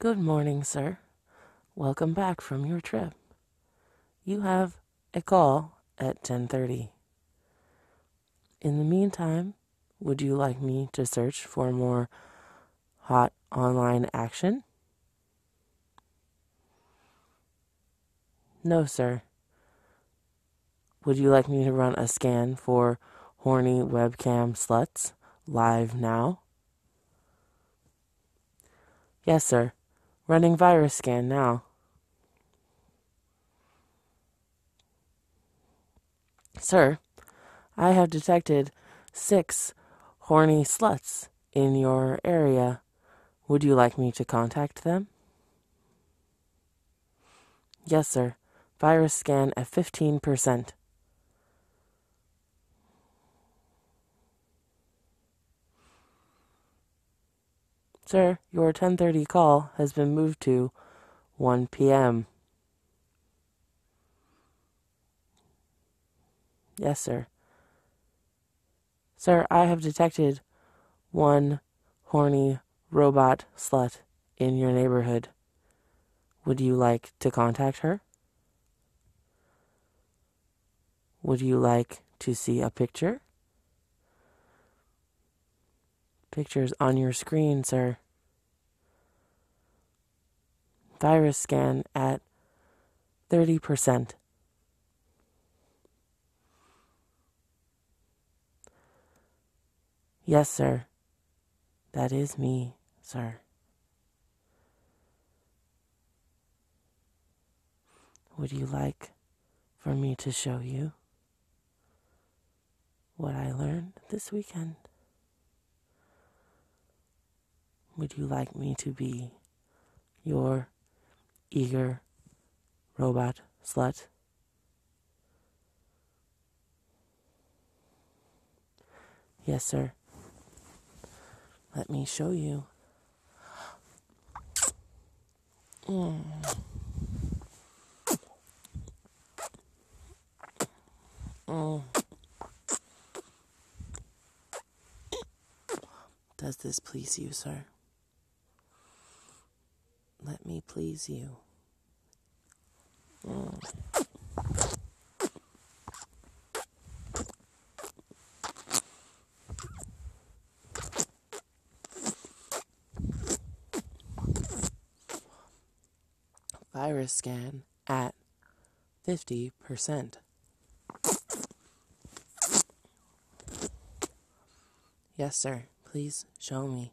Good morning, sir. Welcome back from your trip. You have a call at 10:30. In the meantime, would you like me to search for more hot online action? No, sir. Would you like me to run a scan for horny webcam sluts live now? Yes, sir. Running virus scan now. Sir, I have detected 6 horny sluts in your area. Would you like me to contact them? Yes, sir. Virus scan at 15%. Sir, your 10:30 call has been moved to 1 p.m. Yes, sir. Sir, I have detected 1 horny robot slut in your neighborhood. Would you like to contact her? Would you like to see a picture? Pictures on your screen, sir. Virus scan at 30%. Yes, sir. That is me, sir. Would you like for me to show you what I learned this weekend? Would you like me to be your eager robot slut? Yes, sir. Let me show you. Does this please you, sir? Let me please you. Virus scan at 50%. Yes, sir. Please show me.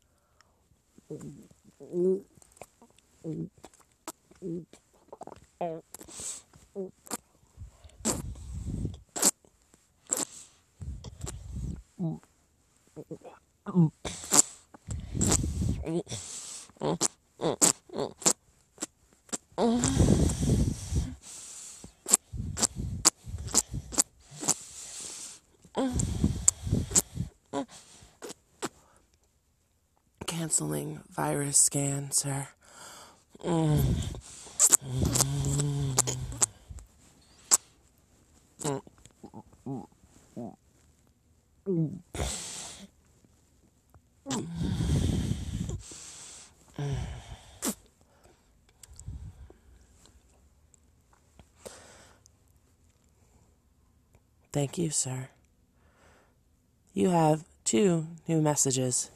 Canceling virus scan, sir. Thank you, sir. You have 2 new messages.